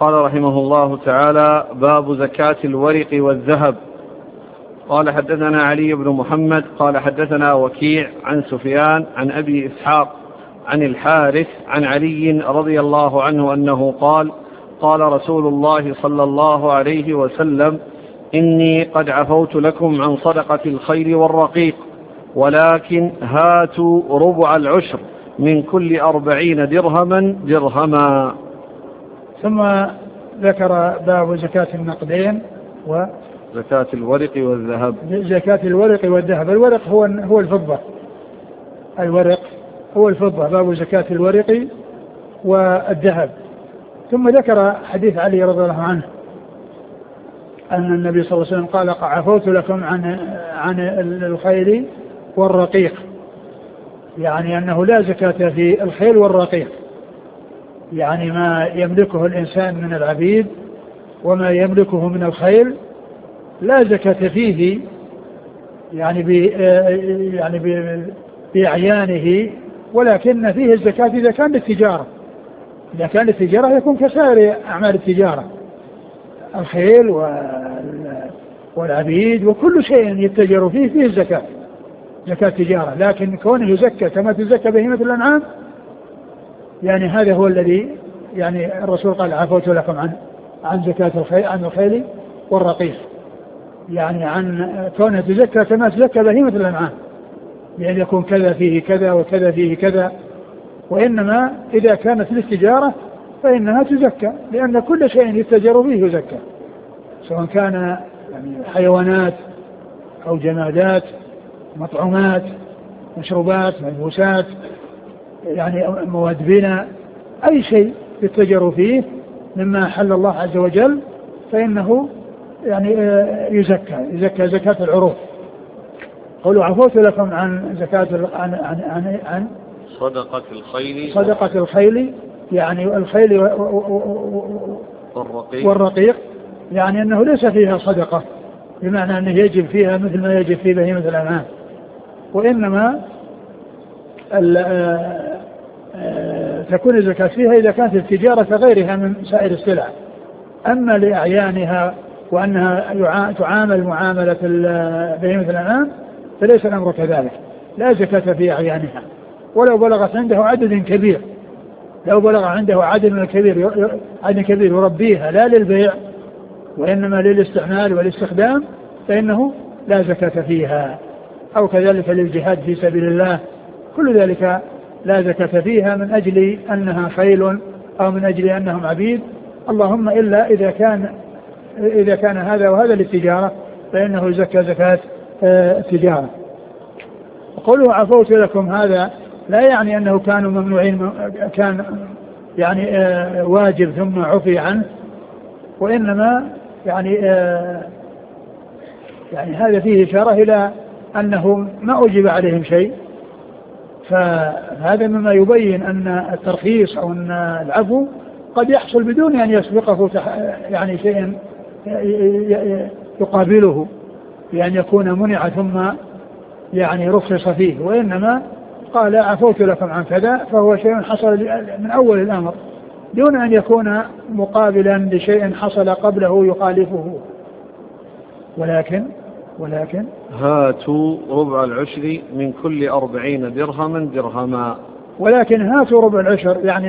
قال رحمه الله تعالى: باب زكاة الورق والذهب. قال: حدثنا علي بن محمد قال حدثنا وكيع عن سفيان عن أبي إسحاق عن الحارث عن علي رضي الله عنه أنه قال: قال رسول الله صلى الله عليه وسلم: إني قد عفوت لكم عن صدقة الخيل والرقيق، ولكن هاتوا ربع العشر من كل 40 درهما درهما. ثم ذكر باب زكاة النقدين زكاة الورق والذهب. زكاة الورق والذهب. الورق هو الفضة. الورق هو الفضة. باب زكاة الورق والذهب. ثم ذكر حديث علي رضي الله عنه أن النبي صلى الله عليه وسلم قال: عفوت لكم عن الخيل والرقيق، يعني أنه لا زكاة في الخيل والرقيق، يعني ما يملكه الإنسان من العبيد وما يملكه من الخيل لا زكاة فيه، يعني بأعيانه، ولكن فيه الزكاة إذا كان للتجارة. إذا كان للتجارة يكون كسائر أعمال التجارة، الخيل والعبيد وكل شيء يتجر فيه الزكاة، زكاة تجارة. لكن كونه يزكى كما تزكى بهيمة الأنعام، يعني هذا هو الذي يعني الرسول قال: عفوت لكم عن زكاة عن الخيل والرقيق، يعني عن كونه تزكى كما تزكى بهيمة الأنعام، يعني يكون كذا فيه كذا وكذا فيه كذا. وإنما إذا كانت للتجارة فإنها تزكى، لأن كل شيء يتجر فيه يزكى، سواء كان يعني حيوانات أو جمادات، مطعومات، مشروبات، ملبوسات، يعني مواد بناء، أي شيء يتجر فيه مما حل الله عز وجل فإنه يعني يزكى زكاة العروض. قولوا: عفوت لكم عن زكاة عن صدقة الخيل، يعني الخيل والرقيق، يعني أنه ليس فيها صدقة بمعنى أنه يجب فيها مثل ما يجب في بهيمة الأنعام، وإنما تكون الزكاة فيها إذا كانت التجارة كغيرها من سائر السلع. أما لأعيانها وأنها تعامل معاملة بهيمة الأنعام فليس الأمر كذلك، لا زكاة في أعيانها، ولو بلغت عنده عدد كبير، لو بلغ عنده عدد كبير يربيها لا للبيع وإنما للاستعمال والاستخدام فإنه لا زكاة فيها. أو كذلك للجهاد في سبيل الله، كل ذلك لا زكاة فيها من أجل أنها خيل أو من أجل أنهم عبيد، اللهم إلا إذا كان هذا وهذا للتجارة فإنه يزكى زكاة التجارة. قوله: عفوت لكم، هذا لا يعني أنه كانوا ممنوعين، كان يعني واجب ثم عفي عنه، وإنما يعني هذا فيه إشارة إلى أنه ما أجب عليهم شيء، فهذا مما يبين أن الترخيص أو أن العفو قد يحصل بدون أن يسبقه يعني شيء يقابله، بأن يكون منع ثم يعني رخص فيه، وإنما قال: عفوت لكم عن كذا، فهو شيء حصل من أول الأمر دون أن يكون مقابلا لشيء حصل قبله يخالفه. ولكن هاتوا ربع العشر من كل 40 درهما درهما. ولكن هاتوا ربع العشر، يعني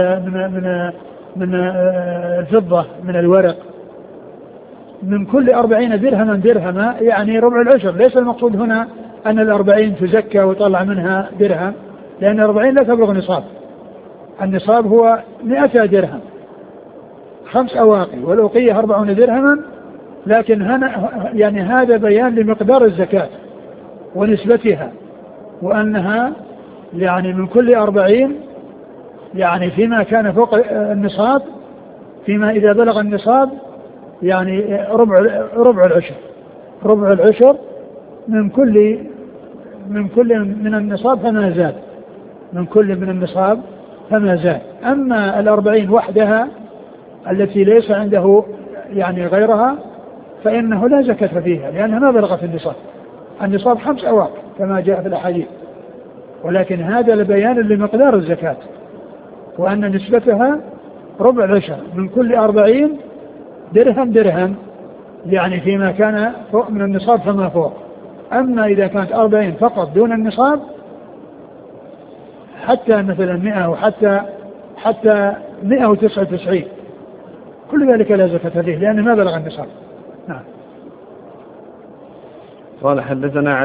من الفضة، من الورق، من كل 40 درهما درهما، يعني ربع العشر. ليس المقصود هنا أن 40 تزكى وطلع منها درهم، لأن 40 لا تبلغ نصاب. النصاب هو 100 درهم، 5 أواقي، والأوقية 40 درهما. لكن هنا يعني هذا بيان لمقدار الزكاة ونسبتها، وأنها يعني من كل 40، يعني فيما كان فوق النصاب، فيما إذا بلغ النصاب يعني ربع العشر من كل من النصاب فما زاد، من كل من النصاب فما زاد. أما 40 وحدها التي ليس عنده يعني غيرها فإنه لا زكاة فيها، لأنها ما بلغت النصاب 5 أواق كما جاء في الأحاديث. ولكن هذا لبيان لمقدار الزكاة، وأن نسبتها ربع العشر من كل 40 درهم، يعني فيما كان فوق من النصاب فما فوق. أما إذا كانت 40 فقط دون النصاب حتى مثلا 100 حتى 199 كل ذلك لا زكاة فيه لأنه ما بلغ النصاب. نعم. قال حدثنا